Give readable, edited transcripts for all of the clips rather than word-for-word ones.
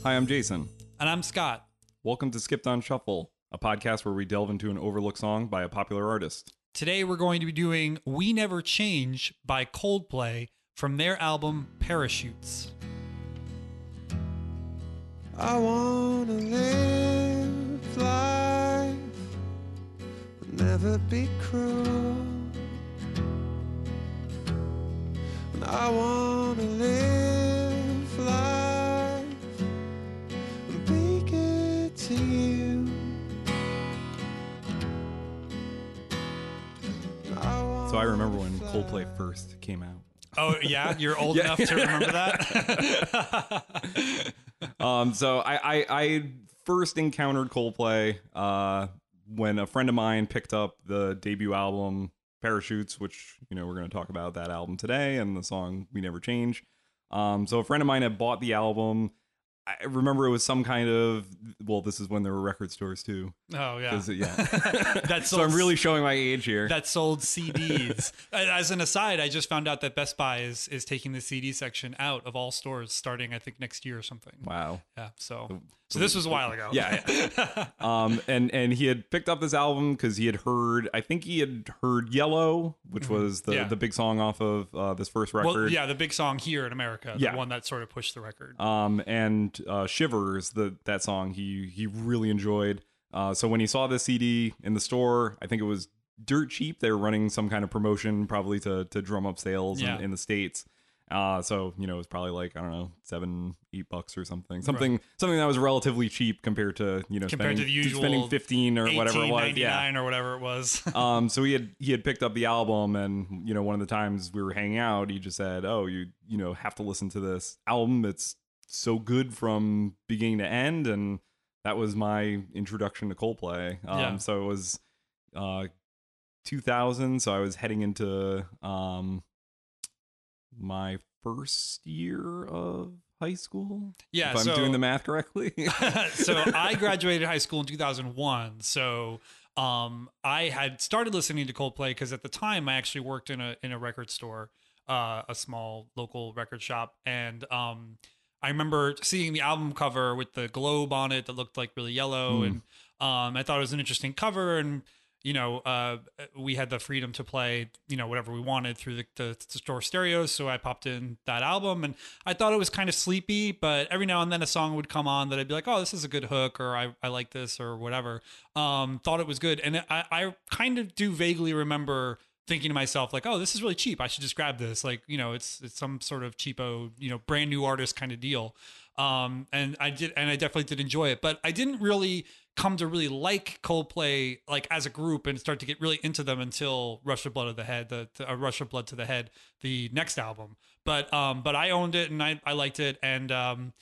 Hi, I'm Jason. And I'm Scott. Welcome to Skipped on Shuffle, a podcast where we delve into an overlooked song by a popular artist. Today we're going to be doing We Never Change by Coldplay from their album Parachutes. I wanna live life, never be cruel. And I wanna live life and be good to you. So I remember when Coldplay first came out. Oh, yeah? You're old enough to remember that? So I first encountered Coldplay when a friend of mine picked up the debut album Parachutes, which, you know, we're going to talk about that album today and the song We Never Change. So a friend of mine had bought the album. I remember it was some kind of, well, this is when there were record stores too. Oh, yeah. So I'm really showing my age here. That sold CDs. As an aside, I just found out that Best Buy is taking the CD section out of all stores starting, I think, next year or something. Wow. Yeah. So this was a while ago. Yeah. And he had picked up this album because he had heard Yellow, which was the big song off of this first record. Well, yeah, the big song here in America, the one that sort of pushed the record. And Shivers, that song he really enjoyed. So when he saw the CD in the store, I think it was dirt cheap. They were running some kind of promotion, probably to drum up sales in the States. So, you know, it was probably like, I don't know, $7-8 or something that was relatively cheap compared to, you know, compared to the usual spending 15 or whatever it was. $18.99 or whatever it was. So he had picked up the album, and, you know, one of the times we were hanging out, he just said, "Oh, you know, have to listen to this album. It's so good from beginning to end." And that was my introduction to Coldplay. So it was 2000. So I was heading into my first year of high school. Yeah, if I'm doing the math correctly. So I graduated high school in 2001. So I had started listening to Coldplay because at the time I actually worked in a record store, a small local record shop, and I remember seeing the album cover with the globe on it that looked like really yellow, and I thought it was an interesting cover, and you know, we had the freedom to play, you know, whatever we wanted through the store stereos. So I popped in that album, and I thought it was kind of sleepy, but every now and then a song would come on that I'd be like, oh, this is a good hook, or I like this, or whatever. Thought it was good. And I kind of do vaguely remember thinking to myself, like, oh, this is really cheap. I should just grab this. Like, you know, it's some sort of cheapo, you know, brand new artist kind of deal. And I definitely did enjoy it, but I didn't really come to really like Coldplay, like as a group, and start to get really into them until Rush of Blood to the Head, the next album. But I owned it, and I liked it. And,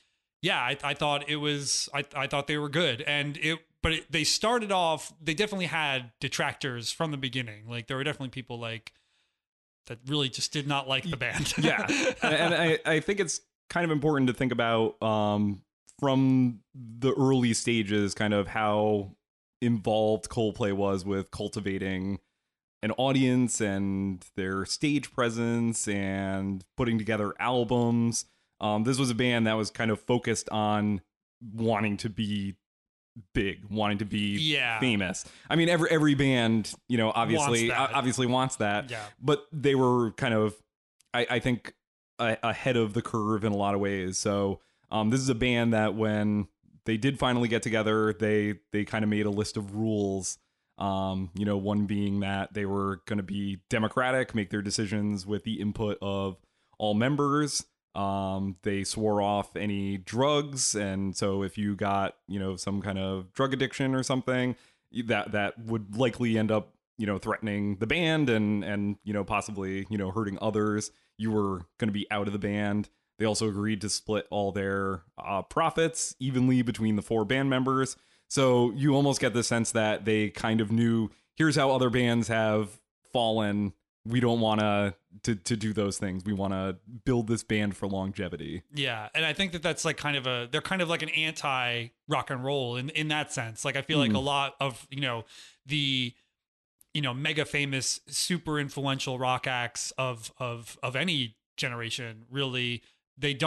I thought it was, I thought they were good, they started off, they definitely had detractors from the beginning. Like there were definitely people like that really just did not like the band. Yeah. And I think it's kind of important to think about from the early stages, kind of how involved Coldplay was with cultivating an audience and their stage presence and putting together albums. This was a band that was kind of focused on wanting to be big, wanting to be famous. I mean, every band, you know, obviously wants that. Yeah. But they were kind of, I think, ahead of the curve in a lot of ways. So this is a band that when they did finally get together, they kind of made a list of rules. You know, one being that they were going to be democratic, make their decisions with the input of all members. They swore off any drugs, and so if you got, you know, some kind of drug addiction or something, that would likely end up, you know, threatening the band and you know, possibly, you know, hurting others, you were going to be out of the band. They also agreed to split all their profits evenly between the 4 band members. So you almost get the sense that they kind of knew, here's how other bands have fallen. We don't want to do those things. We want to build this band for longevity. Yeah, and I think that's like they're kind of like an anti rock and roll in that sense. Like I feel like a lot of, you know, the, you know, mega famous, super influential rock acts of any generation, really, they don't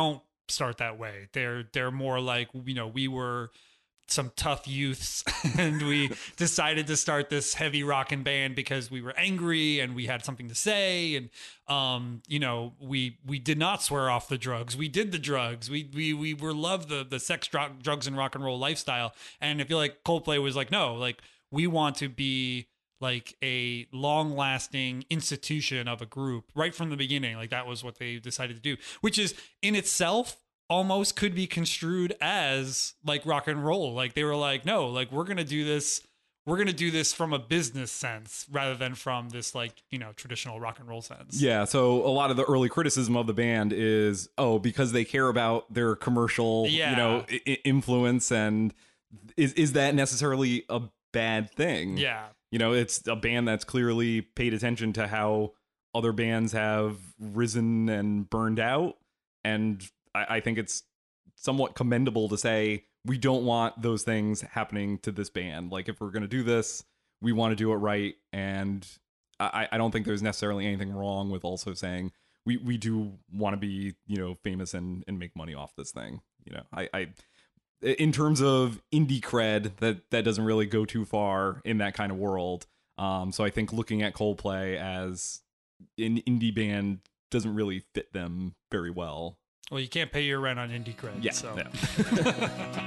start that way. They're more like, you know, we were some tough youths and we decided to start this heavy rockin' band because we were angry and we had something to say. And, you know, we did not swear off the drugs. We did the drugs. We were loved the sex, drugs and rock and roll lifestyle. And I feel like Coldplay was like, no, like we want to be like a long lasting institution of a group right from the beginning. Like that was what they decided to do, which is in itself almost could be construed as like rock and roll. Like they were like, no, like we're going to do this from a business sense rather than from this like, you know, traditional rock and roll sense. Yeah, so a lot of the early criticism of the band is, because they care about their commercial, you know, influence, and is that necessarily a bad thing? Yeah. You know, it's a band that's clearly paid attention to how other bands have risen and burned out, and I think it's somewhat commendable to say we don't want those things happening to this band. Like, if we're going to do this, we want to do it right. And I don't think there's necessarily anything wrong with also saying we do want to be, you know, famous and make money off this thing. You know, I in terms of indie cred, that doesn't really go too far in that kind of world. So I think looking at Coldplay as an indie band doesn't really fit them very well. Well, you can't pay your rent on indie cred. Yeah. So. Yeah.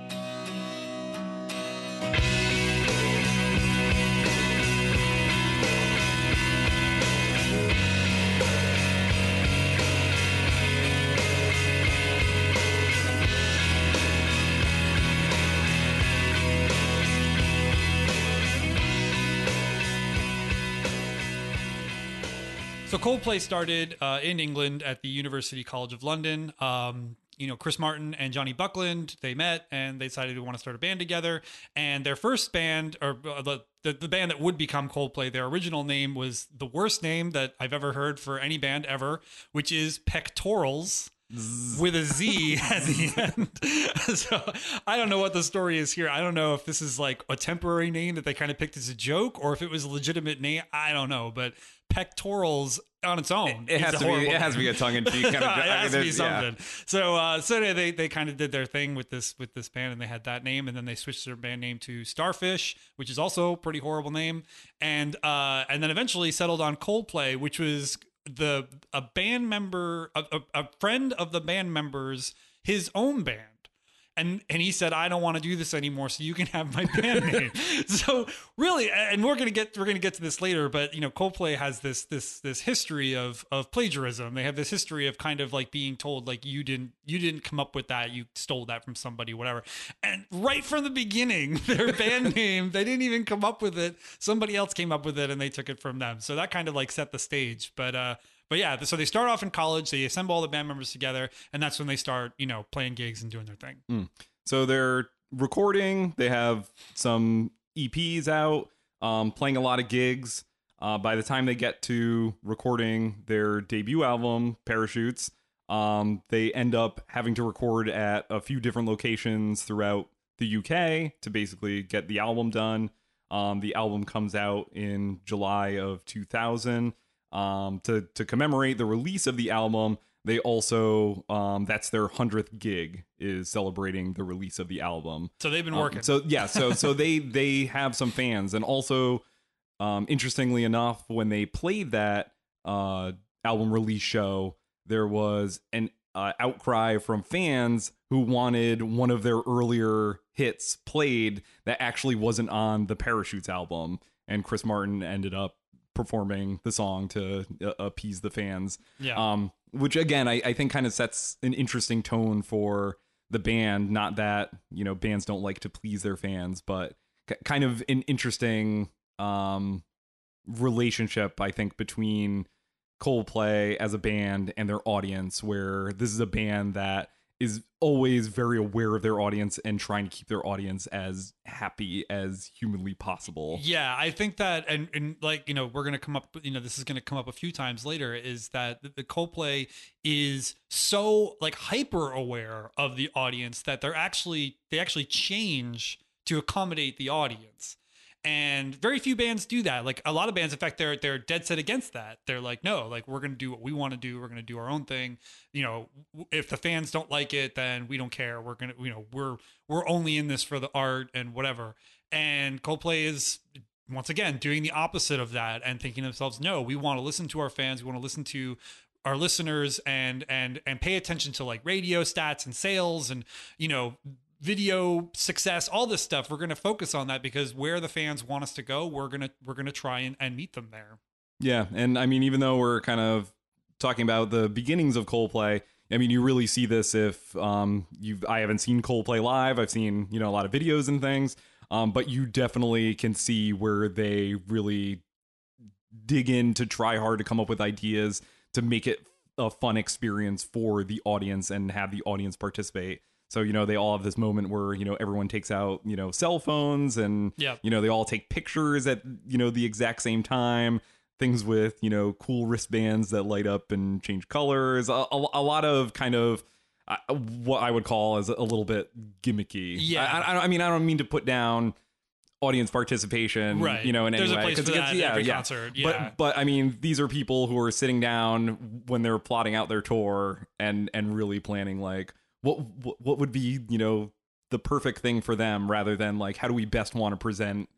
So Coldplay started in England at the University College of London. You know, Chris Martin and Johnny Buckland, they met and they decided to want to start a band together. And their first band, or the band that would become Coldplay, their original name was the worst name that I've ever heard for any band ever, which is Pectorals. With a Z at the end. So I don't know what the story is here. I don't know if this is like a temporary name that they kind of picked as a joke or if it was a legitimate name. I don't know, but Pectorals on its own. It has to be a tongue in cheek kind of. It has to be something. Yeah. So anyway, they kind of did their thing with this band, and they had that name, and then they switched their band name to Starfish, which is also a pretty horrible name, and then eventually settled on Coldplay, which was a band member, a friend of the band members, his own band. And he said, I don't want to do this anymore, so you can have my band name. So really, and we're gonna get to this later, but you know, Coldplay has this history of plagiarism. They have this history of kind of like being told like you didn't come up with that, you stole that from somebody, whatever. And right from the beginning, their band name, they didn't even come up with it. Somebody else came up with it and they took it from them. So that kind of like set the stage. But yeah, so they start off in college, they assemble all the band members together, and that's when they start, you know, playing gigs and doing their thing. So they're recording, they have some EPs out, playing a lot of gigs. By the time they get to recording their debut album, Parachutes, they end up having to record at a few different locations throughout the UK to basically get the album done. The album comes out in July of 2000. To commemorate the release of the album, they also that's their 100th gig, is celebrating the release of the album. So they've been working. So they have some fans, and also interestingly enough, when they played that album release show, there was an outcry from fans who wanted one of their earlier hits played that actually wasn't on the Parachutes album, and Chris Martin ended up performing the song to appease the fans. Yeah. Which again, I think kind of sets an interesting tone for the band. Not that, you know, bands don't like to please their fans, but kind of an interesting relationship, I think, between Coldplay as a band and their audience, where this is a band that is always very aware of their audience and trying to keep their audience as happy as humanly possible. Yeah, I think that, and like, you know, we're going to come up, you know, this is going to come up a few times later, is that the Coldplay is so like hyper aware of the audience that they actually change to accommodate the audience. And very few bands do that. Like a lot of bands, in fact, they're dead set against that. They're like, no, like we're going to do what we want to do. We're going to do our own thing. You know, if the fans don't like it, then we don't care. We're going to, you know, we're only in this for the art and whatever. And Coldplay is once again doing the opposite of that and thinking to themselves, no, we want to listen to our fans. We want to listen to our listeners and pay attention to like radio stats and sales and, you know, video success, all this stuff. We're going to focus on that because where the fans want us to go, we're going to try and meet them there. Yeah. And I mean, even though we're kind of talking about the beginnings of Coldplay, I mean, you really see this if I haven't seen Coldplay live. I've seen, you know, a lot of videos and things, but you definitely can see where they really dig in to try hard to come up with ideas to make it a fun experience for the audience and have the audience participate. So, you know, they all have this moment where, you know, everyone takes out, you know, cell phones and, you know, they all take pictures at, you know, the exact same time. Things with, you know, cool wristbands that light up and change colors. A lot of kind of what I would call as a little bit gimmicky. Yeah. I mean, I don't mean to put down audience participation, right. You know, in There's any way. There's a place for that at every concert. Yeah. But I mean, these are people who are sitting down when they're plotting out their tour and really planning like, what would be, you know, the perfect thing for them rather than like, how do we best want to present,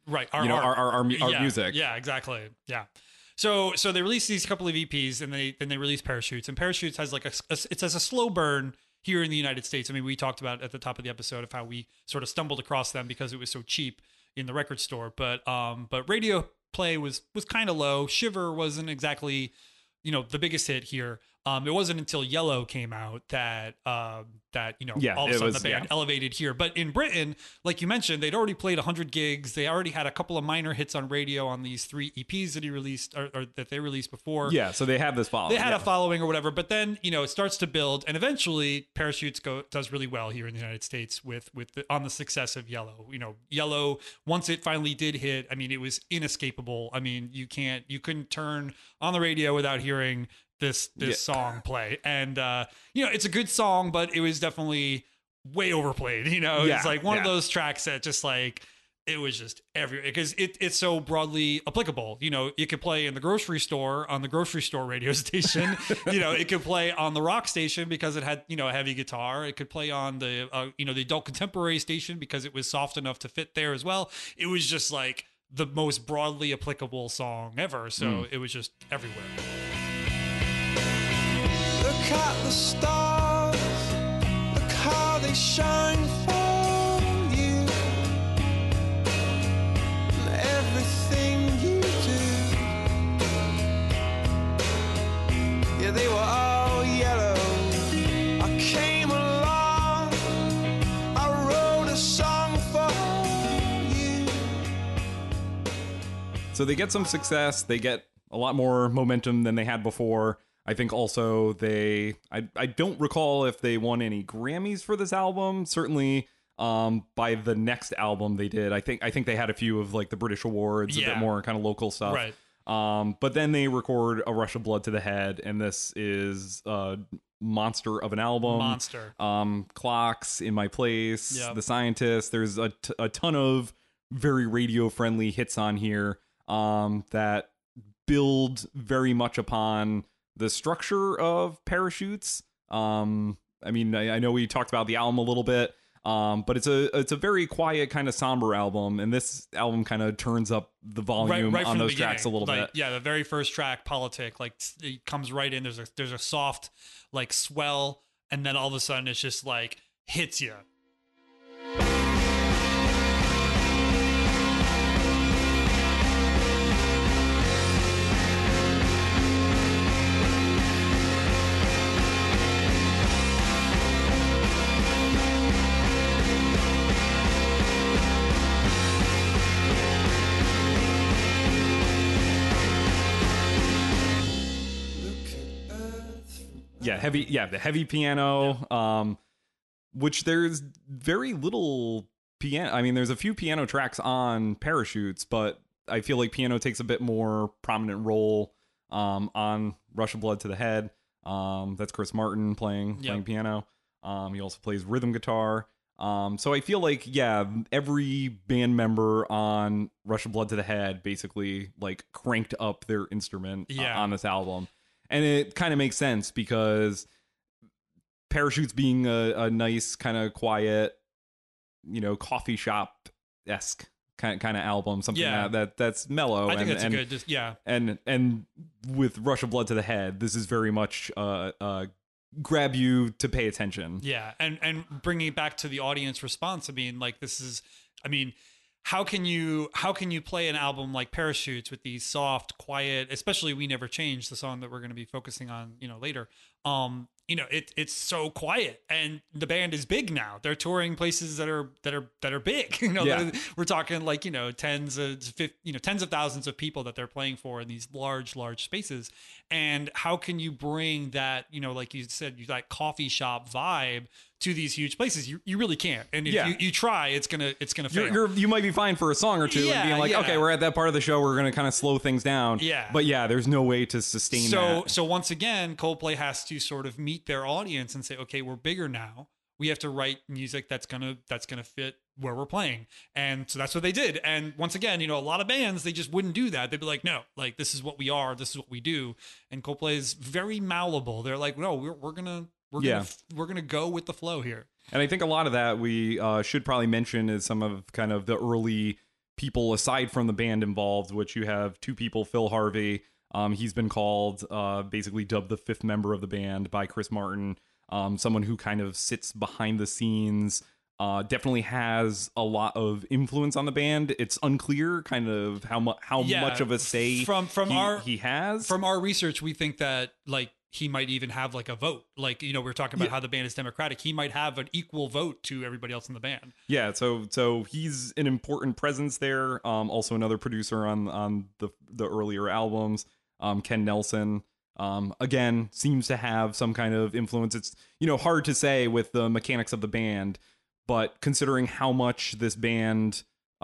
our music? Yeah, exactly. Yeah. So they released these couple of EPs and then they released Parachutes, and Parachutes has like it has a slow burn here in the United States. I mean, we talked about at the top of the episode of how we sort of stumbled across them because it was so cheap in the record store, but radio play was kind of low. Shiver wasn't exactly, you know, the biggest hit here. It wasn't until Yellow came out that you know, all of a sudden the band elevated here. But in Britain, like you mentioned, they'd already played 100 gigs. They already had a couple of minor hits on radio on these 3 EPs that he released or that they released before. Yeah, so they have this following. They had a following or whatever. But then, you know, it starts to build, and eventually Parachutes does really well here in the United States on the success of Yellow. You know, Yellow, once it finally did hit, I mean, it was inescapable. I mean, you couldn't turn on the radio without hearing this song play. And you know, it's a good song, but it was definitely way overplayed. You know, it's like one of those tracks that just like, it was just everywhere because it's so broadly applicable. You know, it could play in the grocery store on the grocery store radio station. You know, it could play on the rock station because it had, you know, a heavy guitar. It could play on the you know, the adult contemporary station because it was soft enough to fit there as well. It was just like the most broadly applicable song ever. So it was just everywhere. Look at the stars, look how they shine for you, and everything you do. Yeah, they were all yellow. I came along, I wrote a song for you. So they get some success, they get a lot more momentum than they had before. I think also I don't recall if they won any Grammys for this album. Certainly by the next album they did. I think they had a few of like the British Awards, a bit more kind of local stuff. Right. But then they record A Rush of Blood to the Head, and this is a monster of an album. Monster. Clocks, In My Place, The Scientist. There's a ton of very radio-friendly hits on here that build very much upon the structure of Parachutes. I mean, I know we talked about the album a little bit, but it's a very quiet, kind of somber album, and this album kind of turns up the volume right on those beginning. tracks a little bit. Yeah, the very first track, Politic, like it comes right in. There's a soft like swell, and then all of a sudden it's just like hits you. The heavy piano, which there's very little piano. I mean, there's a few piano tracks on Parachutes, but I feel like piano takes a bit more prominent role on Rush of Blood to the Head. That's Chris Martin playing piano. He also plays rhythm guitar. So I feel like, yeah, every band member on Rush of Blood to the Head basically like cranked up their instrument Yeah. on this album. And it kind of makes sense because Parachutes being a nice kind of quiet, coffee shop esque kind of album, something Yeah. that's mellow. I think and, that's a good, just yeah. and with Rush of Blood to the Head, this is very much grab you to pay attention. Yeah, and bringing it back to the audience response. I mean, like this is, I mean, how can you play an album like Parachutes with these soft, quiet, especially We Never Change, the song that we're going to be focusing on, later. It's so quiet, and the band is big now. They're touring places that are big. Yeah. We're talking like tens of thousands of people that they're playing for in these large spaces. And how can you bring that like you said, that coffee shop vibe to these huge places? You really can't. And if you try, it's gonna fail. You might be fine for a song or two and being like, okay, we're at that part of the show, we're gonna kind of slow things down. Yeah. But yeah, there's no way to sustain that. So once again, Coldplay has to sort of meet their audience and say, okay, we're bigger now. We have to write music that's gonna fit where we're playing. And so that's what they did. And once again, a lot of bands, they just wouldn't do that. They'd be like, no, like this is what we are, this is what we do. And Coldplay is very malleable. They're like, no, we're gonna go with the flow here. And I think a lot of that we should probably mention is some of kind of the early people aside from the band involved, which you have two people, Phil Harvey. He's been called basically dubbed the fifth member of the band by Chris Martin. Someone who kind of sits behind the scenes, definitely has a lot of influence on the band. It's unclear kind of how much of a say he has. From our research, we think that like he might even have like a vote. Like, we were talking about how the band is democratic. He might have an equal vote to everybody else in the band. Yeah, so he's an important presence there. Also another producer on the earlier albums, Ken Nelson. Again, seems to have some kind of influence. It's, hard to say with the mechanics of the band, but considering how much this band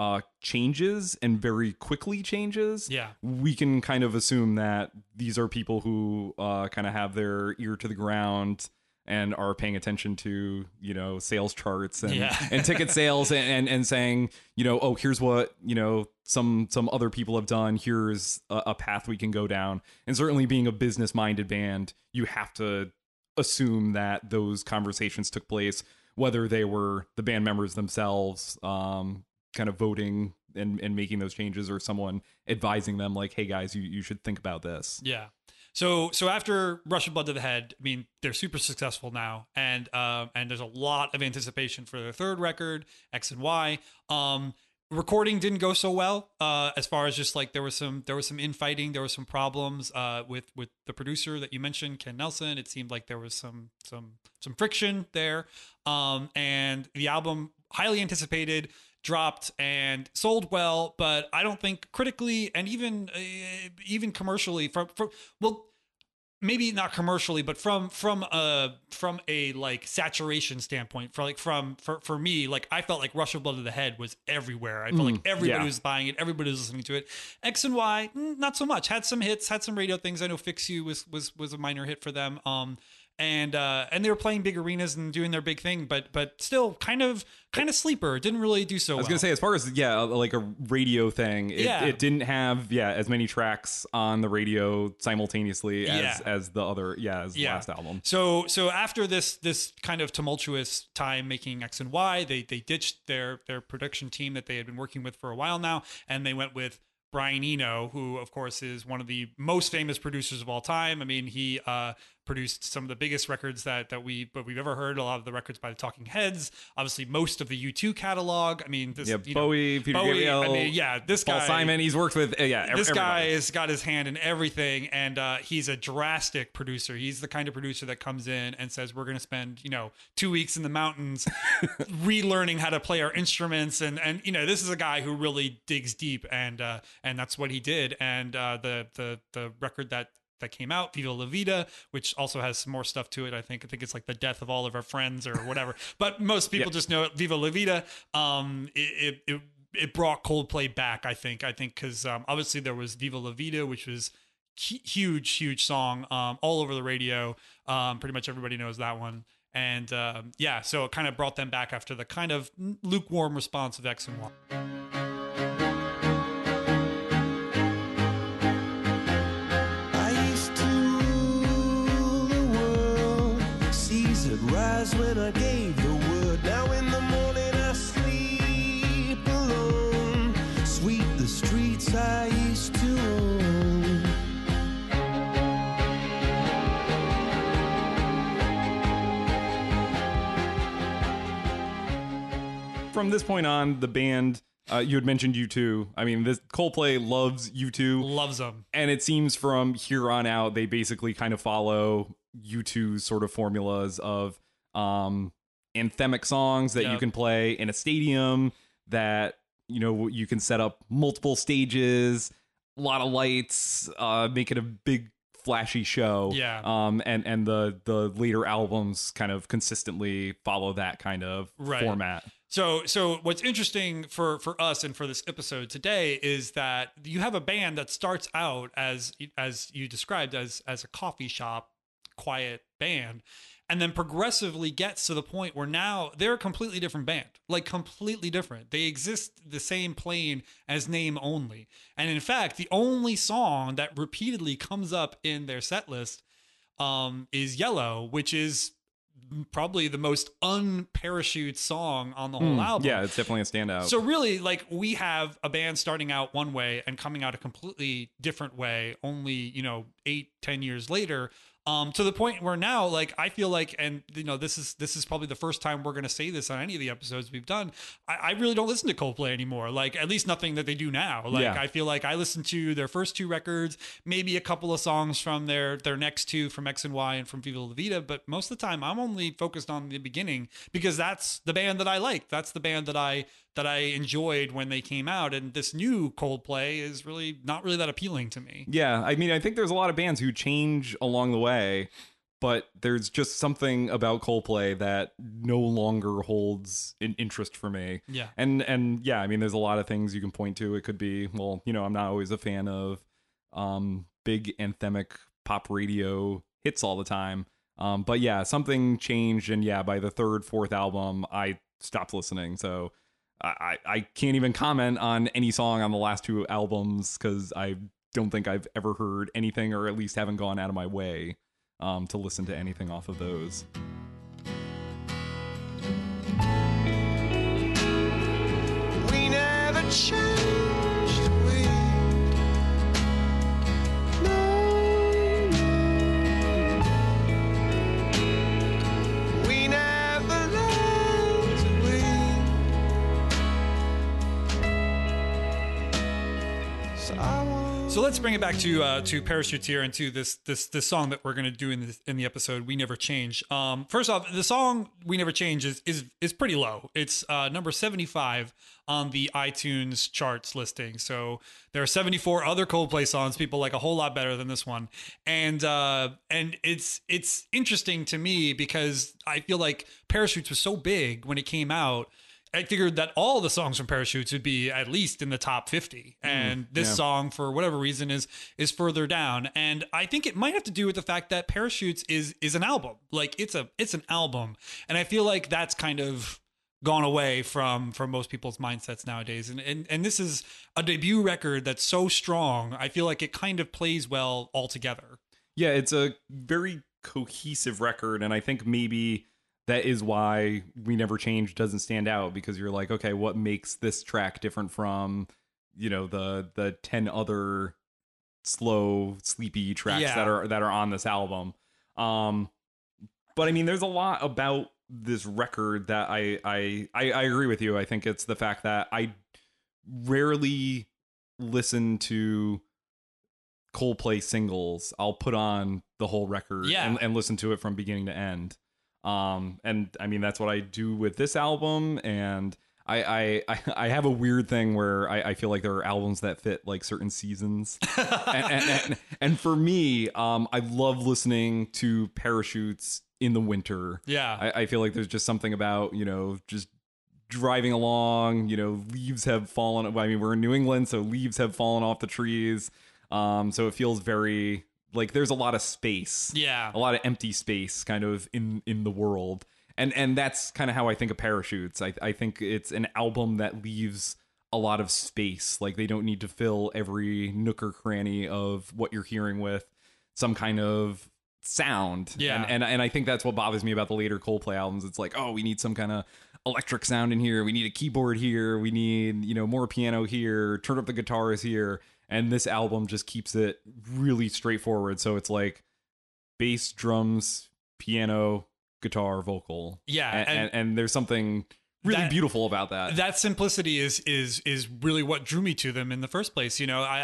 changes and very quickly changes, we can kind of assume that these are people who kind of have their ear to the ground and are paying attention to, sales charts and ticket sales and saying, oh, here's what, some other people have done. Here's a path we can go down. And certainly being a business minded band, you have to assume that those conversations took place, whether they were the band members themselves, kind of voting and making those changes, or someone advising them like, hey guys, you should think about this. Yeah. So after Rush of Blood to the Head, I mean, they're super successful now, and there's a lot of anticipation for their third record, X and Y. Recording didn't go so well, as far as just like there was some infighting, there was some problems with the producer that you mentioned, Ken Nelson. It seemed like there was some friction there, and the album, highly anticipated, dropped and sold well, but I don't think critically and even commercially, maybe not commercially, but from a like saturation standpoint, for me, like I felt like Rush of Blood to the Head was everywhere. I felt like everybody was buying it, everybody was listening to it. X and Y, not so much. Had some hits, had some radio things. I know Fix You was a minor hit for them. And they were playing big arenas and doing their big thing, but still kind of sleeper. It didn't really do so well. I was gonna say, as far as like a radio thing, it didn't have as many tracks on the radio simultaneously as the other the last album. So after this kind of tumultuous time making X and Y, they ditched their production team that they had been working with for a while now, and they went with Brian Eno, who of course is one of the most famous producers of all time. I mean, he produced some of the biggest records that we've ever heard. A lot of the records by the Talking Heads, obviously most of the U2 catalog. I mean, Bowie, Peter Gabriel, I mean, this Paul guy, Simon. He's worked with this guy has got his hand in everything, and he's a drastic producer. He's the kind of producer that comes in and says, we're going to spend 2 weeks in the mountains relearning how to play our instruments, and this is a guy who really digs deep, and that's what he did. And the record that came out, Viva La Vida, which also has some more stuff to it. I think it's like the death of all of our friends or whatever. But most people just know it, Viva La Vida. It brought Coldplay back, I think because obviously there was Viva La Vida, which was huge song all over the radio. Pretty much everybody knows that one. And yeah, so it kind of brought them back after the kind of lukewarm response of X and Y. I used to rule the world. Caesar rise when I gave the word. Now in the morning I sleep alone. Sweep the streets I used to own. From this point on, the band, you had mentioned U2. I mean, this Coldplay loves U2. Loves them. And it seems from here on out, they basically kind of follow U2's sort of formulas of anthemic songs that you can play in a stadium, that, you know, you can set up multiple stages, a lot of lights, make it a big flashy show. Yeah. And the later albums kind of consistently follow that kind of format. So what's interesting for us and for this episode today is that you have a band that starts out as you described as a coffee shop, quiet band, and then progressively gets to the point where now they're a completely different band, like completely different. They exist the same plane as name only. And in fact, the only song that repeatedly comes up in their set list is Yellow, which is probably the most unparachute song on the whole album. Yeah, it's definitely a standout. So really, like, we have a band starting out one way and coming out a completely different way only, 8-10 years later, to the point where now, like, I feel like, and this is probably the first time we're going to say this on any of the episodes we've done, I really don't listen to Coldplay anymore. Like, at least nothing that they do now. Like, I feel like I listened to their first two records, maybe a couple of songs from their next two, from X and Y and from Viva La Vida, but most of the time I'm only focused on the beginning because that's the band that I like. That's the band that I enjoyed when they came out, and this new Coldplay is really not really that appealing to me. Yeah, I mean, I think there's a lot of bands who change along the way, but there's just something about Coldplay that no longer holds an interest for me. Yeah. And yeah, I mean, there's a lot of things you can point to. It could be, well, I'm not always a fan of big anthemic pop radio hits all the time. But yeah, something changed, and yeah, by the third, fourth album, I stopped listening. So I can't even comment on any song on the last two albums because I don't think I've ever heard anything, or at least haven't gone out of my way to listen to anything off of those. We never changed. We never left. So let's bring it back to Parachutes here and to this song that we're going to do in the episode, We Never Change. First off, the song We Never Change is pretty low. It's number 75 on the iTunes charts listing. So there are 74 other Coldplay songs people like a whole lot better than this one. And it's interesting to me because I feel like Parachutes was so big when it came out. I figured that all the songs from Parachutes would be at least in the top 50. And this song, for whatever reason, is further down. And I think it might have to do with the fact that Parachutes is an album. Like, it's an album. And I feel like that's kind of gone away from most people's mindsets nowadays. And this is a debut record that's so strong. I feel like it kind of plays well all together. Yeah, it's a very cohesive record. And I think maybe that is why We Never Change doesn't stand out, because you're like, okay, what makes this track different from, the 10 other slow, sleepy tracks that are on this album. But I mean, there's a lot about this record that I agree with you. I think it's the fact that I rarely listen to Coldplay singles. I'll put on the whole record and listen to it from beginning to end. And I mean, that's what I do with this album. And I have a weird thing where I feel like there are albums that fit like certain seasons. and for me, I love listening to Parachutes in the winter. Yeah. I feel like there's just something about, just driving along, leaves have fallen. I mean, we're in New England, so leaves have fallen off the trees. So it feels very like there's a lot of space, Yeah. a lot of empty space kind of in the world, and that's kind of how I think of Parachutes. I think it's an album that leaves a lot of space. Like they don't need to fill every nook or cranny of what you're hearing with some kind of sound. Yeah. And I think that's what bothers me about the later Coldplay albums. It's like, oh, we need some kind of electric sound in here. We need a keyboard here. We need, more piano here. Turn up the guitars here. And this album just keeps it really straightforward. So it's like bass, drums, piano, guitar, vocal. Yeah. And there's something really beautiful about that. That simplicity is really what drew me to them in the first place.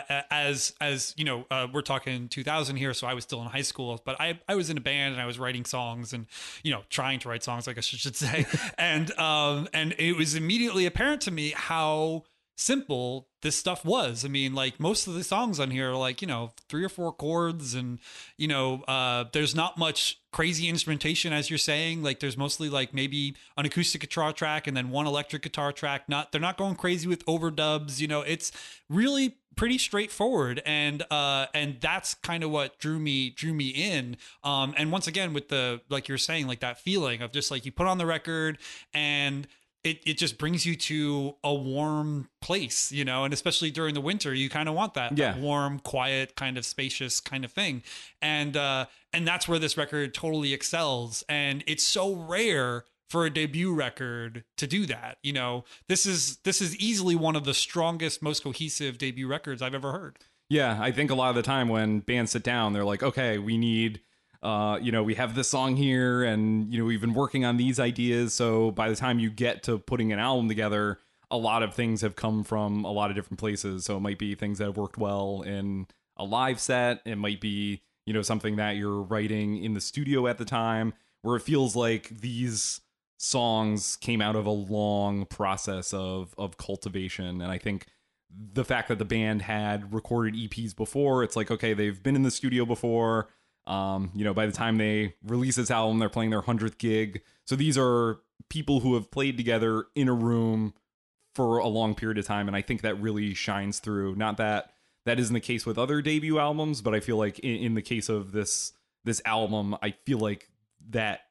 We're talking 2000 here, so I was still in high school, but I was in a band and I was writing songs and trying to write songs, I guess I should say, and it was immediately apparent to me how simple this stuff was. I mean, like most of the songs on here are like 3 or 4 chords, and there's not much crazy instrumentation, as you're saying. Like there's mostly like maybe an acoustic guitar track and then one electric guitar track. They're not going crazy with overdubs. It's really pretty straightforward, and that's kind of what drew me in. And once again, with the, like you're saying, like that feeling of just like you put on the record and it just brings you to a warm place, and especially during the winter, you kind of want that warm, quiet, kind of spacious kind of thing. And that's where this record totally excels. And it's so rare for a debut record to do that. This is easily one of the strongest, most cohesive debut records I've ever heard. Yeah. I think a lot of the time when bands sit down, they're like, okay, we need, we have this song here and, we've been working on these ideas. So by the time you get to putting an album together, a lot of things have come from a lot of different places. So it might be things that have worked well in a live set. It might be, something that you're writing in the studio at the time, where it feels like these songs came out of a long process of cultivation. And I think the fact that the band had recorded EPs before, it's like, okay, they've been in the studio before. By the time they release this album, they're playing their 100th gig. So these are people who have played together in a room for a long period of time. And I think that really shines through. Not that isn't the case with other debut albums, but I feel like in the case of this album, I feel like that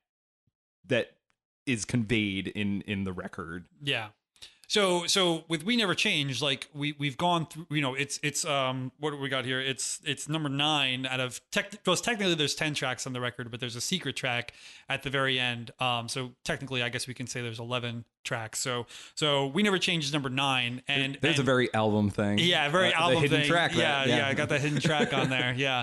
is conveyed in the record. Yeah. So with We Never Change, like we've gone through, it's what do we got here? It's number 9 out of technically there's 10 tracks on the record, but there's a secret track at the very end. So technically I guess we can say there's 11 tracks. So We Never Change is number 9, and there's a very album thing. Yeah, very album the hidden thing. Track. Yeah, I got that hidden track on there. Yeah.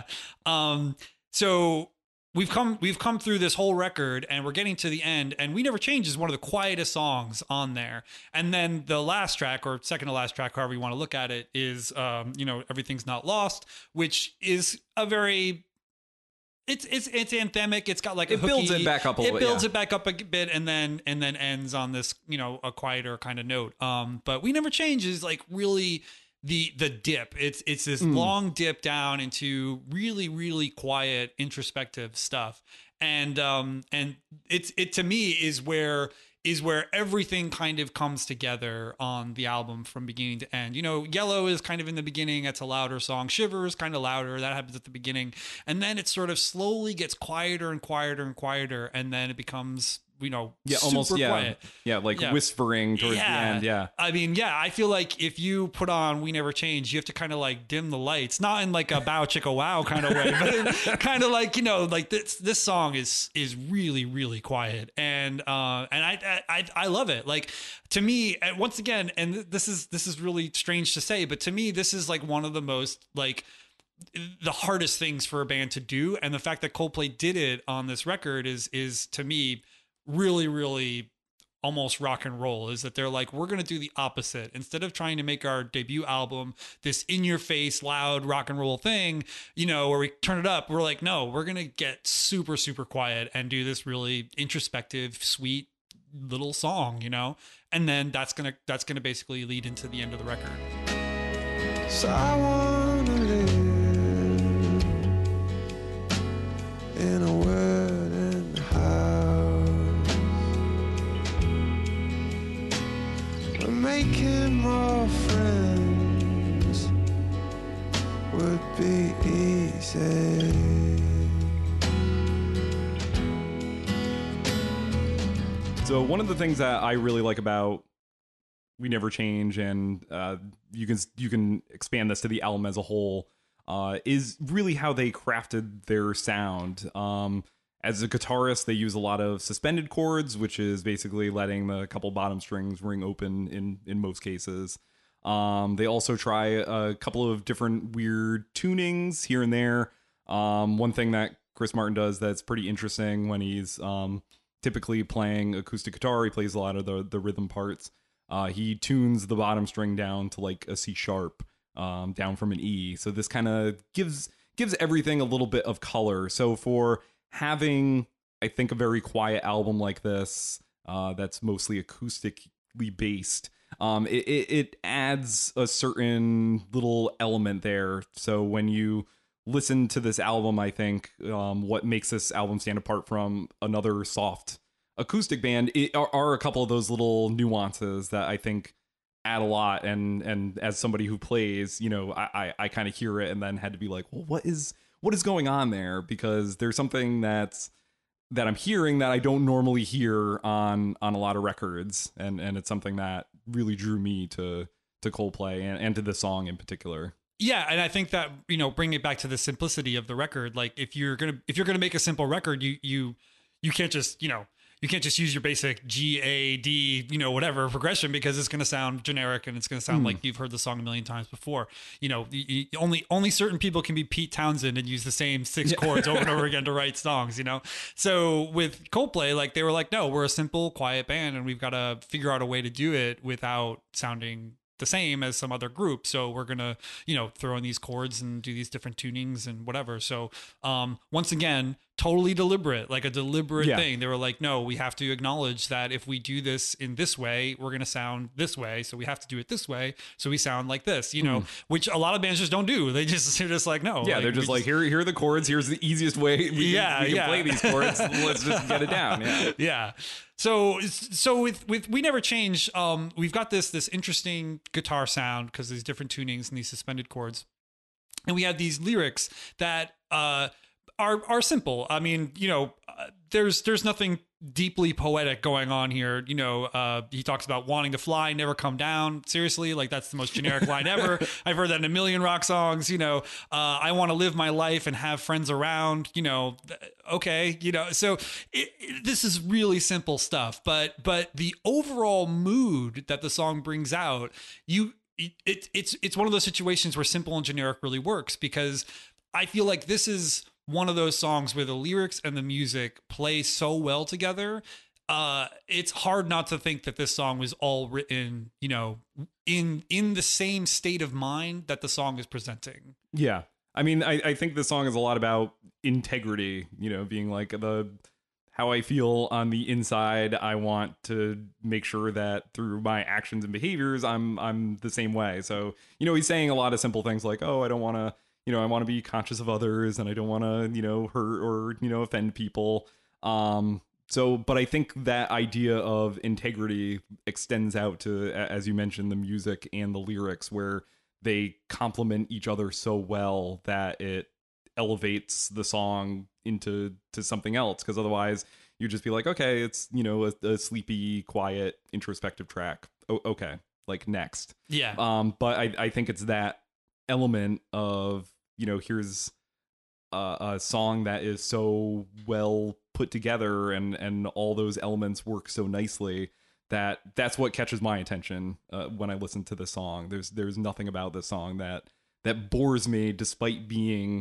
So We've come through this whole record and we're getting to the end, and We Never Change is one of the quietest songs on there. And then the last track, or second to last track, however you want to look at it, is Everything's Not Lost, which is a very it's anthemic. It's got like it builds it back up a little. It builds it back up a bit and then ends on this, a quieter kind of note. But We Never Change is like really the dip. It's this long dip down into really, really quiet, introspective stuff. And it to me is where everything kind of comes together on the album from beginning to end. Yellow is kind of in the beginning. It's a louder song. Shiver is kind of louder. That happens at the beginning. And then it sort of slowly gets quieter and quieter and quieter. And then it becomes, almost quiet. Whispering towards the end. I mean, I feel like if you put on We Never Change, you have to kind of like dim the lights, not in like a bow chicka wow kind of way, but kind of like, like this song is really, really quiet. And I love it. Like, to me, once again, and this is really strange to say, but to me, this is like one of the most like the hardest things for a band to do. And the fact that Coldplay did it on this record is to me really, really almost rock and roll. Is that they're like, we're going to do the opposite. Instead of trying to make our debut album this in your face, loud rock and roll thing, where we turn it up, we're like, no, we're going to get super, super quiet and do this really introspective, sweet little song, and then that's going to basically lead into the end of the record. So I want to live in a wooden house. We're making more friends would be easy. say. So one of the things that I really like about We Never Change, and you can expand this to the album as a whole, is really how they crafted their sound. As a guitarist, they use a lot of suspended chords, which is basically letting the couple bottom strings ring open in most cases. They also try a couple of different weird tunings here and there. One thing that Chris Martin does that's pretty interesting when he's typically playing acoustic guitar, he plays a lot of the rhythm parts. He tunes the bottom string down to like a C sharp, down from an E. So this kind of gives everything a little bit of color. So for having, I think, a very quiet album like this, that's mostly acoustically based, it adds a certain little element there. So when you listen to this album, I think what makes this album stand apart from another soft acoustic band are a couple of those little nuances that I think add a lot. And as somebody who plays, I kind of hear it and then had to be like, well, what is going on there? Because there's something that I'm hearing that I don't normally hear on a lot of records, and it's something that really drew me to Coldplay and to this song in particular. Yeah, and I think that, bringing it back to the simplicity of the record, like if you're gonna make a simple record, you can't just you can't just use your basic G A D whatever progression, because it's gonna sound generic and it's gonna sound like you've heard the song a million times before. Only certain people can be Pete Townsend and use the same 6 chords over and over again to write songs. So with Coldplay, like they were like, no, we're a simple, quiet band, and we've got to figure out a way to do it without sounding the same as some other group. So we're gonna throw in these chords and do these different tunings and whatever. So once again, totally deliberate, like a deliberate thing. They were like, no, we have to acknowledge that if we do this in this way, we're gonna sound this way, so we have to do it this way so we sound like this, which a lot of bands just don't do. They're just like, no, they're just like, here are the chords, here's the easiest way we can play these chords, let's just get it down. So with We Never Change, we've got this interesting guitar sound because there's different tunings and these suspended chords, and we have these lyrics that are simple. I mean, there's nothing deeply poetic going on here. He talks about wanting to fly, never come down. Seriously, like that's the most generic line ever. I've heard that in a million rock songs. I want to live my life and have friends around. Okay, so this is really simple stuff, but the overall mood that the song brings out, it's one of those situations where simple and generic really works, because I feel like this is one of those songs where the lyrics and the music play so well together. It's hard not to think that this song was all written, in the same state of mind that the song is presenting. Yeah. I mean, I think this song is a lot about integrity, being like how I feel on the inside. I want to make sure that through my actions and behaviors, I'm the same way. So, he's saying a lot of simple things like, oh, I don't want to, I want to be conscious of others, and I don't want to, hurt or, offend people. But I think that idea of integrity extends out to, as you mentioned, the music and the lyrics, where they complement each other so well that it elevates the song into something else. Because otherwise you'd just be like, okay, it's, a sleepy, quiet, introspective track. Okay, like next. Yeah. But I think it's that element of, here's a song that is so well put together and all those elements work so nicely that's what catches my attention when I listen to the song. There's nothing about this song that bores me, despite being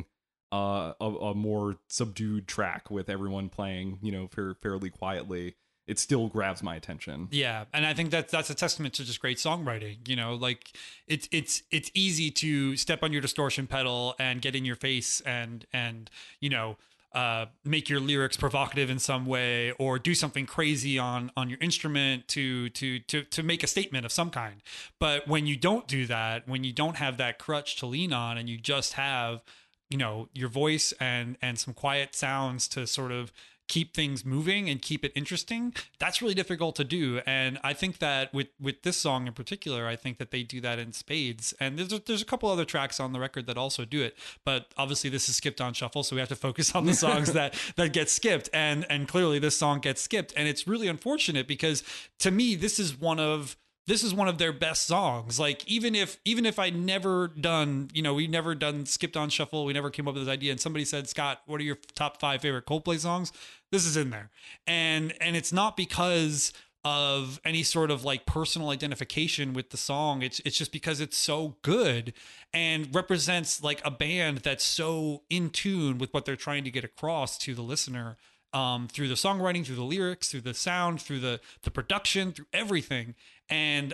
a more subdued track with everyone playing, fairly quietly. It still grabs my attention. Yeah, and I think that's a testament to just great songwriting. Like it's easy to step on your distortion pedal and get in your face and make your lyrics provocative in some way, or do something crazy on your instrument to make a statement of some kind. But when you don't do that, when you don't have that crutch to lean on, and you just have your voice and some quiet sounds to sort of keep things moving and keep it interesting, that's really difficult to do. And I think that with this song in particular, I think that they do that in spades. And there's a couple other tracks on the record that also do it, but obviously this is skipped on shuffle, so we have to focus on the songs that get skipped. And clearly this song gets skipped, and it's really unfortunate because to me this is one of their best songs. Like even if I never done, we never done skipped on shuffle, we never came up with this idea, and somebody said, Scott, what are your top 5 favorite Coldplay songs? This is in there. And it's not because of any sort of like personal identification with the song. It's just because it's so good and represents like a band that's so in tune with what they're trying to get across to the listener. Through the songwriting, through the lyrics, through the sound, through the production, through everything. And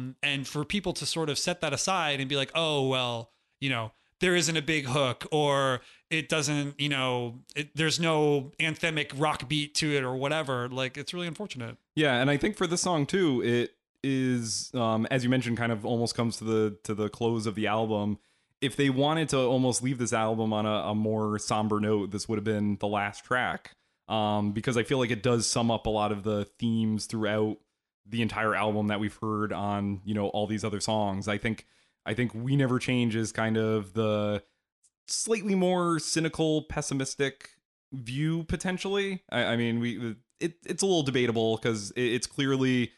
for people to sort of set that aside and be like, oh, well, there isn't a big hook, or it doesn't, there's no anthemic rock beat to it or whatever. Like, it's really unfortunate. Yeah. And I think for this song too, it is, as you mentioned, kind of almost comes to the close of the album. If they wanted to almost leave this album on a more somber note, this would have been the last track. Because I feel like it does sum up a lot of the themes throughout the entire album that we've heard on, all these other songs. I think We Never Change is kind of the slightly more cynical, pessimistic view potentially. I mean, it's a little debatable because it's clearly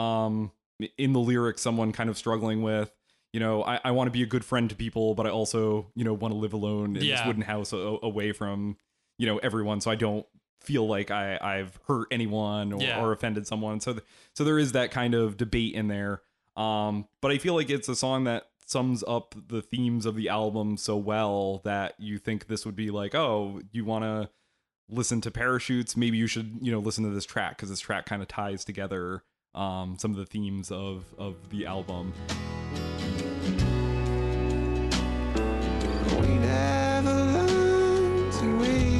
in the lyrics someone kind of struggling with, I want to be a good friend to people, but I also, want to live alone in this wooden house away from, everyone, so I don't feel like I've hurt anyone or offended someone. So there is that kind of debate in there. But I feel like it's a song that sums up the themes of the album so well that you think this would be like, oh, you want to listen to Parachutes? Maybe you should, listen to this track, because this track kind of ties together some of the themes of the album. We never learned to wait.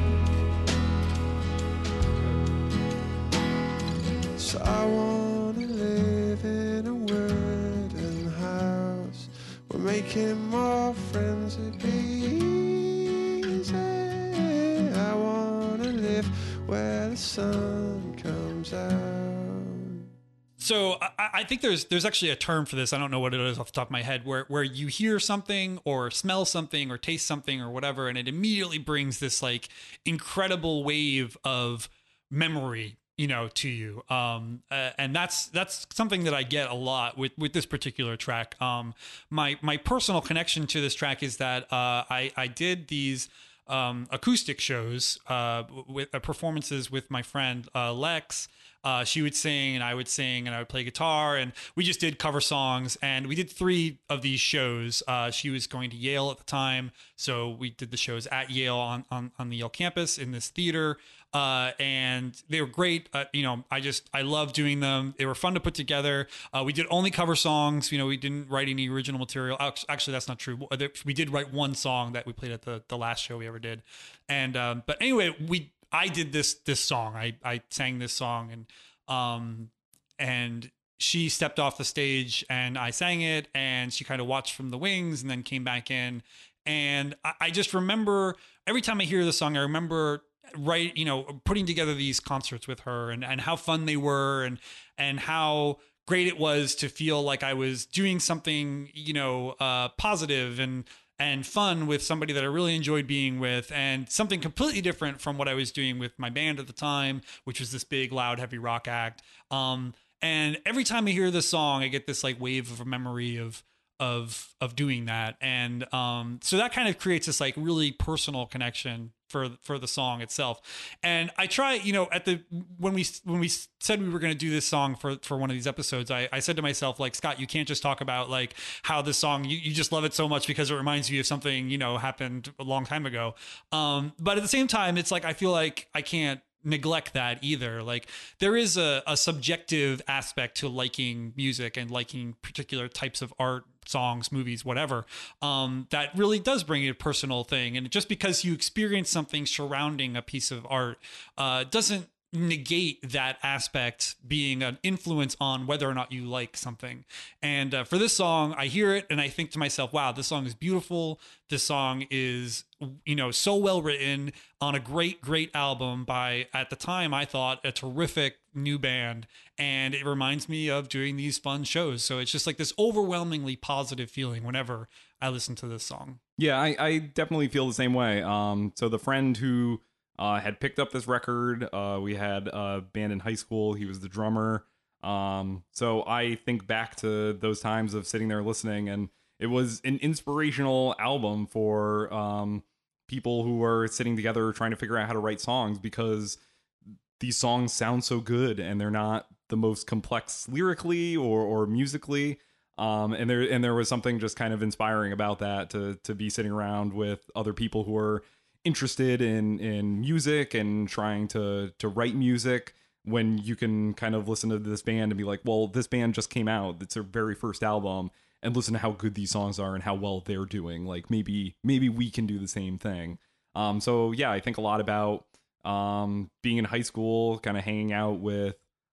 So I wanna live in a wooden house. We're making more friends, it'd be easy. I wanna live where the sun comes out. So I think there's actually a term for this. I don't know what it is off the top of my head, where you hear something or smell something or taste something or whatever, and it immediately brings this like incredible wave of memory, to you. And that's something that I get a lot with this particular track. My personal connection to this track is that I did these acoustic shows with performances with my friend Lex. She would sing and I would sing and I would play guitar, and we just did cover songs, and we did 3 of these shows. She was going to Yale at the time, so we did the shows at Yale on the Yale campus in this theater. And they were great. I love doing them. They were fun to put together. We did only cover songs. We didn't write any original material. Actually, that's not true. We did write one song that we played at the last show we ever did. And, but anyway, I did this song. I sang this song, and she stepped off the stage and I sang it, and she kind of watched from the wings and then came back in. And I just remember every time I hear the song, I remember putting together these concerts with her and how fun they were and how great it was to feel like I was doing something, positive and fun with somebody that I really enjoyed being with, and something completely different from what I was doing with my band at the time, which was this big, loud, heavy rock act. And every time I hear this song, I get this like wave of a memory of doing that. And so that kind of creates this like really personal connection for the song itself. And I try, when we said we were going to do this song for one of these episodes, I said to myself, like, Scott, you can't just talk about like how this song, you just love it so much because it reminds you of something, happened a long time ago. But at the same time, it's like, I feel like I can't neglect that either. Like, there is a subjective aspect to liking music and liking particular types of art, songs, movies, whatever, that really does bring you a personal thing. And just because you experience something surrounding a piece of art doesn't negate that aspect being an influence on whether or not you like something. And for this song, I hear it and I think to myself, wow, this song is beautiful. This song is, so well written on a great album by, at the time, I thought a terrific new band. And it reminds me of doing these fun shows. So it's just like this overwhelmingly positive feeling whenever I listen to this song. Yeah, I definitely feel the same way. So the friend who had picked up this record, we had a band in high school. He was the drummer. So I think back to those times of sitting there listening, and it was an inspirational album for people who are sitting together trying to figure out how to write songs, because these songs sound so good and they're not the most complex lyrically or musically. And there was something just kind of inspiring about that, to be sitting around with other people who are interested in music and trying to write music, when you can kind of listen to this band and be like, well, this band just came out, it's their very first album, and listen to how good these songs are and how well they're doing. Like maybe we can do the same thing. So yeah, I think a lot about being in high school, kind of hanging out with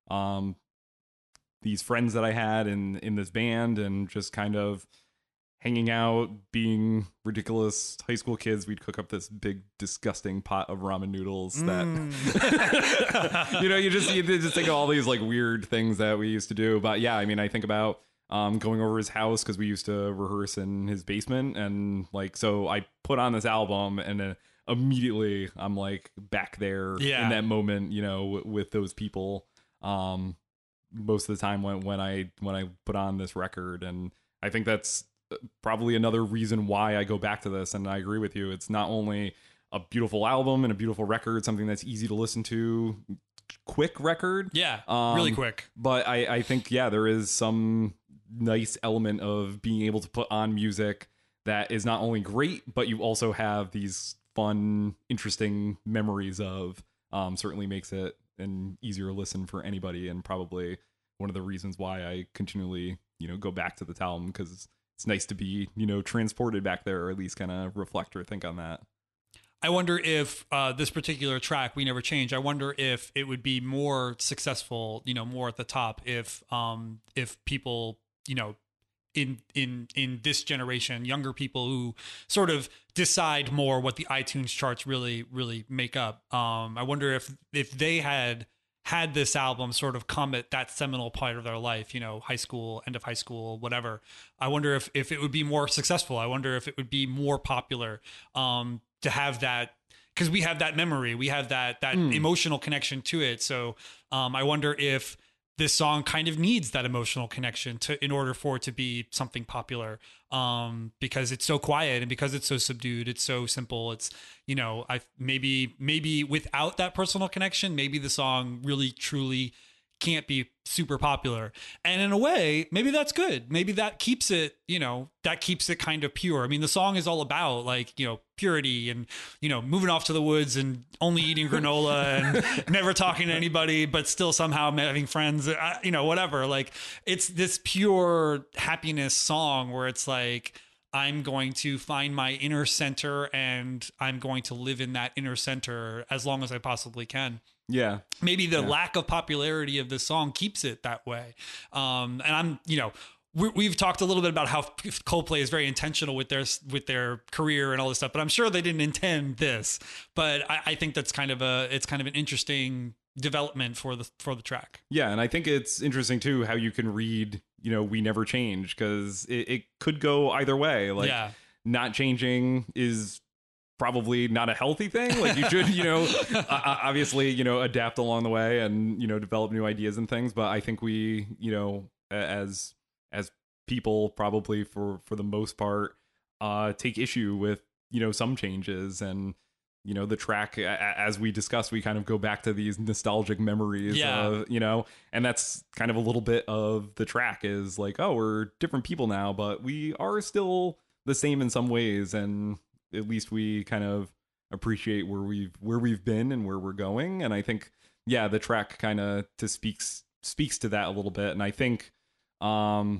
these friends that I had in this band, and just kind of hanging out, being ridiculous high school kids. We'd cook up this big, disgusting pot of ramen noodles that, you just think of all these like weird things that we used to do. But yeah, I mean, I think about going over his house, because we used to rehearse in his basement, and like, so I put on this album, and then immediately I'm like back there in that moment, with those people. Most of the time when I put on this record, and I think that's probably another reason why I go back to this. And I agree with you. It's not only a beautiful album and a beautiful record, something that's easy to listen to, quick record. Yeah, really quick. But I think, there is some nice element of being able to put on music that is not only great, but you also have these fun, interesting memories of. Certainly makes it an easier listen for anybody, and probably one of the reasons why I continually, go back to the album, because it's nice to be, transported back there, or at least kind of reflect or think on that. I wonder if this particular track, We Never Change, I wonder if it would be more successful, more at the top, if people, in this generation, younger people who sort of decide more what the iTunes charts really make up. I wonder if they had this album sort of come at that seminal part of their life, high school, end of high school, whatever. I wonder if it would be more successful. I wonder if it would be more popular to have that, because we have that memory, we have that emotional connection to it. So I wonder if this song kind of needs that emotional connection in order for it to be something popular, because it's so quiet, and because it's so subdued, it's so simple. It's, maybe without that personal connection, maybe the song really truly can't be super popular. And in a way, maybe that's good. Maybe that keeps it, kind of pure. I mean, the song is all about like, purity and, moving off to the woods and only eating granola and never talking to anybody, but still somehow having friends, whatever. Like, it's this pure happiness song where it's like, I'm going to find my inner center, and I'm going to live in that inner center as long as I possibly can. Yeah. Maybe the lack of popularity of this song keeps it that way. And I'm, we've talked a little bit about how Coldplay is very intentional with their career and all this stuff, but I'm sure they didn't intend this. But I think that's kind of an interesting development for the track. Yeah, and I think it's interesting too how you can read, We Never Change, because it could go either way. Like, not changing is probably not a healthy thing. Like, you should, obviously, adapt along the way and, develop new ideas and things. But I think we, as people, probably for the most part, take issue with, some changes. And, the track, as we discussed, we kind of go back to these nostalgic memories, and that's kind of a little bit of the track, is like, oh, we're different people now, but we are still the same in some ways. And at least we kind of appreciate where we've been and where we're going. And I think, the track kind of speaks to that a little bit. And I think, kind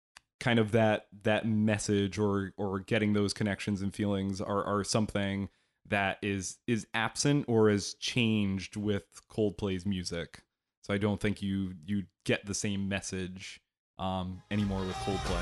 of that message or getting those connections and feelings are something that is absent or is changed with Coldplay's music. So I don't think you get the same message anymore with Coldplay.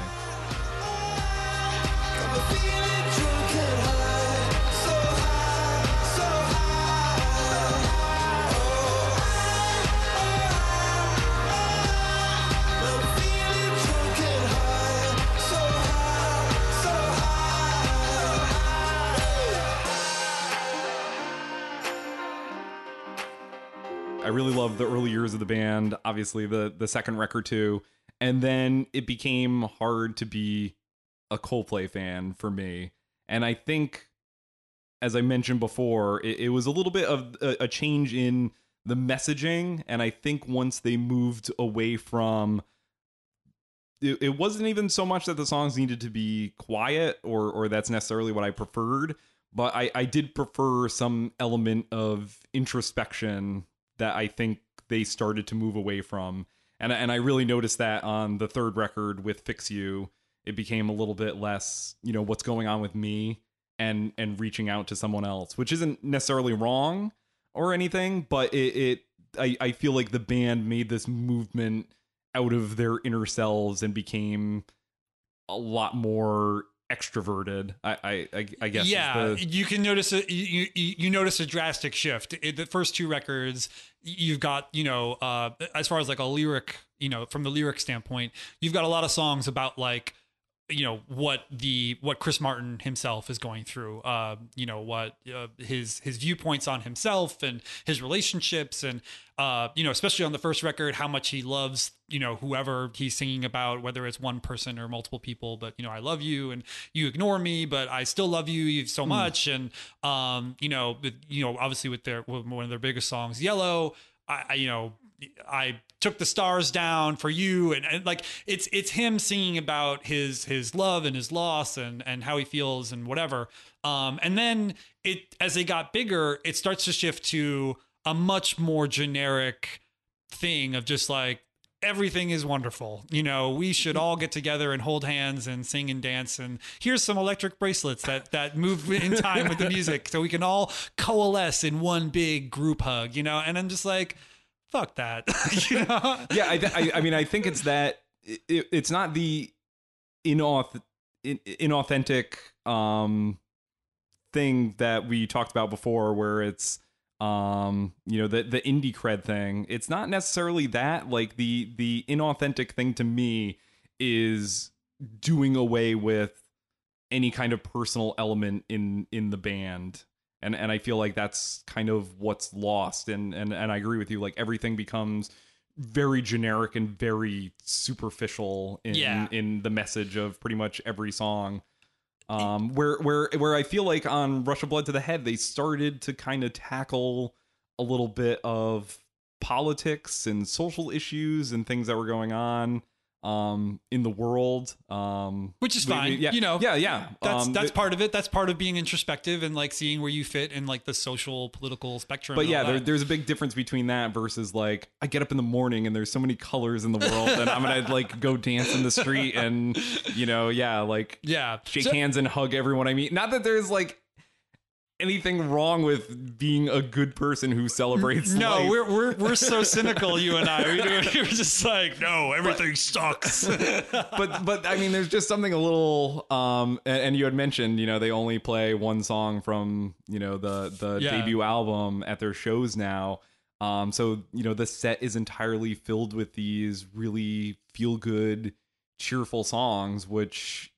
I really love the early years of the band, obviously the second record too. And then it became hard to be a Coldplay fan for me. And I think, as I mentioned before, it was a little bit of a change in the messaging. And I think once they moved away from, it wasn't even so much that the songs needed to be quiet or that's necessarily what I preferred. But I did prefer some element of introspection that I think they started to move away from. And I really noticed that on the third record with Fix You. It became a little bit less, what's going on with me and reaching out to someone else, which isn't necessarily wrong or anything, but I feel like the band made this movement out of their inner selves and became a lot more extroverted. I guess. Yeah, you can notice you notice a drastic shift. The first two records, you've got as far as like a lyric, from the lyric standpoint, you've got a lot of songs about like what Chris Martin himself is going through, what his viewpoints on himself and his relationships, and especially on the first record, how much he loves whoever he's singing about, whether it's one person or multiple people. But I love you and you ignore me, but I still love you so much. And obviously with one of their biggest songs, Yellow, I took the stars down for you, and like it's him singing about his love and his loss and how he feels and whatever. And then as they got bigger, it starts to shift to a much more generic thing of just like, everything is wonderful. We should all get together and hold hands and sing and dance. And here's some electric bracelets that move in time with the music, so we can all coalesce in one big group hug. And I'm just like, fuck that. Yeah, I mean, I think it's that it's not the inauthentic thing that we talked about before, where it's the indie cred thing. It's not necessarily that. Like the inauthentic thing to me is doing away with any kind of personal element in the band. And I feel like that's kind of what's lost. And I agree with you. Like everything becomes very generic and very superficial in the message of pretty much every song. Where I feel like on Rush of Blood to the Head, they started to kind of tackle a little bit of politics and social issues and things that were going on in the world, which is fine. Yeah. That's part of it. That's part of being introspective and like seeing where you fit in like the social political spectrum. But yeah, there's a big difference between that versus like, I get up in the morning and there's so many colors in the world and I'm gonna like go dance in the street and shake hands and hug everyone I meet. Not that there's like anything wrong with being a good person who celebrates life. we're so cynical, you and I. We're just like, no, everything sucks. but I mean, there's just something a little and you had mentioned, they only play one song from the debut album at their shows now. So the set is entirely filled with these really feel good, cheerful songs, which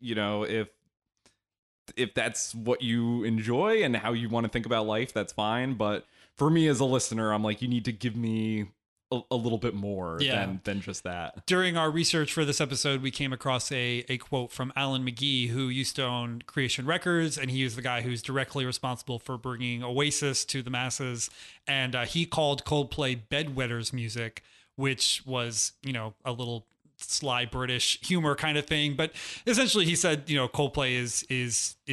if that's what you enjoy and how you want to think about life, that's fine. But for me as a listener, I'm like, you need to give me a little bit more than just that. During our research for this episode, we came across a quote from Alan McGee, who used to own Creation Records, and he is the guy who's directly responsible for bringing Oasis to the masses. And he called Coldplay bedwetters music, which was, a little sly British humor kind of thing. But essentially he said, Coldplay is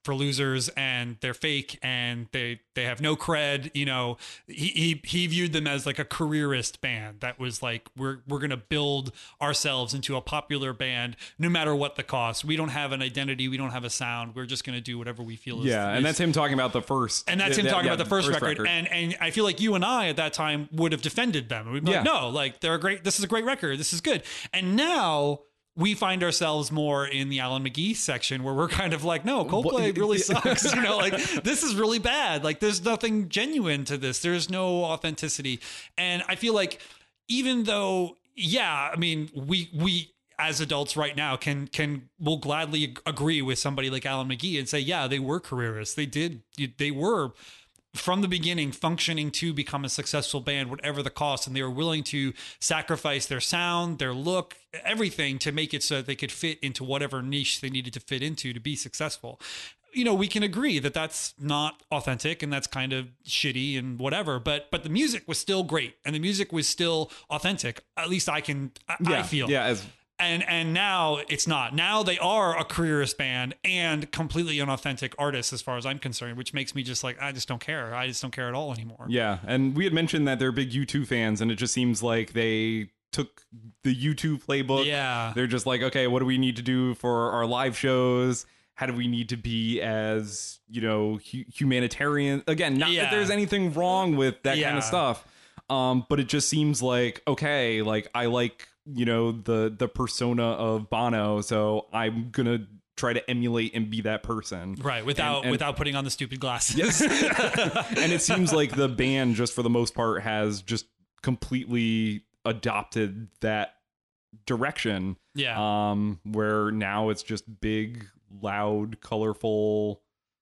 for losers and they're fake and they have no cred. You know, he viewed them as like a careerist band that was like, we're going to build ourselves into a popular band no matter what the cost. We don't have an identity. We don't have a sound. We're just going to do whatever we feel is. Yeah. And that's him talking about the first. And that's him talking about the first record. And I feel like you and I at that time would have defended them. We'd be like, no, like they're great. This is a great record. This is good. And now we find ourselves more in the Alan McGee section where we're kind of like, no, Coldplay really sucks. You know, like this is really bad. Like there's nothing genuine to this. There's no authenticity. And I feel like even though, yeah, I mean, we as adults right now will gladly agree with somebody like Alan McGee and say, yeah, they were careerists. They were from the beginning functioning to become a successful band, whatever the cost. And they were willing to sacrifice their sound, their look, everything to make it so that they could fit into whatever niche they needed to fit into to be successful. You know, we can agree that that's not authentic and that's kind of shitty and whatever, but the music was still great and the music was still authentic. At least I feel. Yeah. And now it's not. Now they are a careerist band and completely unauthentic artists as far as I'm concerned, which makes me just like, I just don't care. I just don't care at all anymore. Yeah. And we had mentioned that they're big U2 fans, and it just seems like they took the U2 playbook. Yeah. They're just like, okay, what do we need to do for our live shows? How do we need to be as, you know, humanitarian? Again, not that there's anything wrong with that kind of stuff. But it just seems like, okay, like I like, you know, the persona of Bono, so I'm gonna try to emulate and be that person, right? Without putting on the stupid glasses. Yes. And it seems like the band, just for the most part, has just completely adopted that direction. Yeah. Where now it's just big, loud, colorful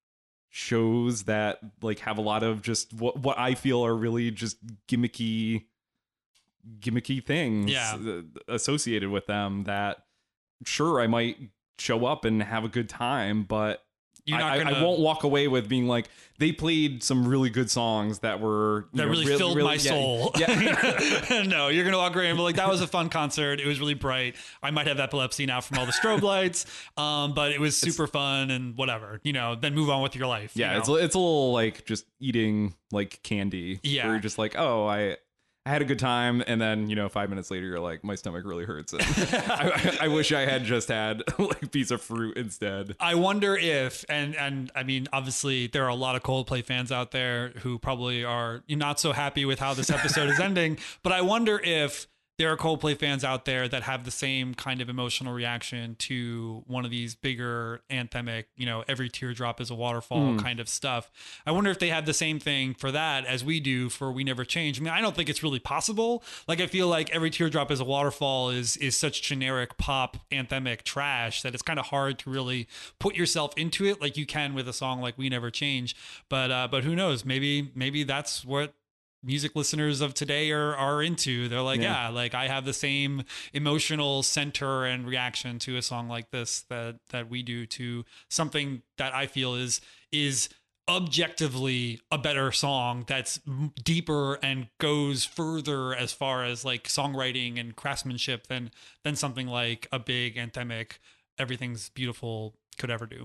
shows that like have a lot of just what I feel are really just gimmicky things associated with them that sure I might show up and have a good time, but I won't walk away with being like, they played some really good songs that were really filled my soul. Yeah. No, you're gonna walk away and be like, that was a fun concert. It was really bright. I might have epilepsy now from all the strobe lights, but it was super fun and whatever. You know, then move on with your life. Yeah, you know? it's a little like just eating like candy. Yeah, where you're just like, oh, I had a good time, and then 5 minutes later you're like, my stomach really hurts. I wish I had just had like a piece of fruit instead. I wonder if, and I mean, obviously there are a lot of Coldplay fans out there who probably are not so happy with how this episode is ending, but I wonder if there are Coldplay fans out there that have the same kind of emotional reaction to one of these bigger anthemic, every teardrop is a waterfall kind of stuff. I wonder if they have the same thing for that as we do for We Never Change. I mean, I don't think it's really possible. Like, I feel like Every Teardrop is a Waterfall is such generic pop anthemic trash that it's kind of hard to really put yourself into it like you can with a song like We Never Change. But who knows? Maybe that's what music listeners of today are into. They're like, yeah, like I have the same emotional center and reaction to a song like this that we do to something that I feel is objectively a better song that's deeper and goes further as far as like songwriting and craftsmanship than something like a big anthemic Everything's Beautiful could ever do.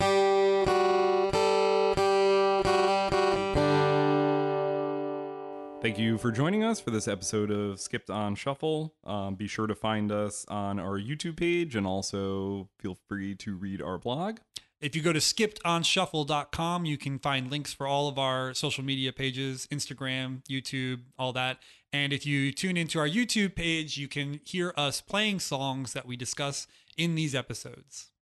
Thank you for joining us for this episode of Skipped on Shuffle. Be sure to find us on our YouTube page, and also feel free to read our blog. If you go to skippedonshuffle.com, you can find links for all of our social media pages, Instagram, YouTube, all that. And if you tune into our YouTube page, you can hear us playing songs that we discuss in these episodes.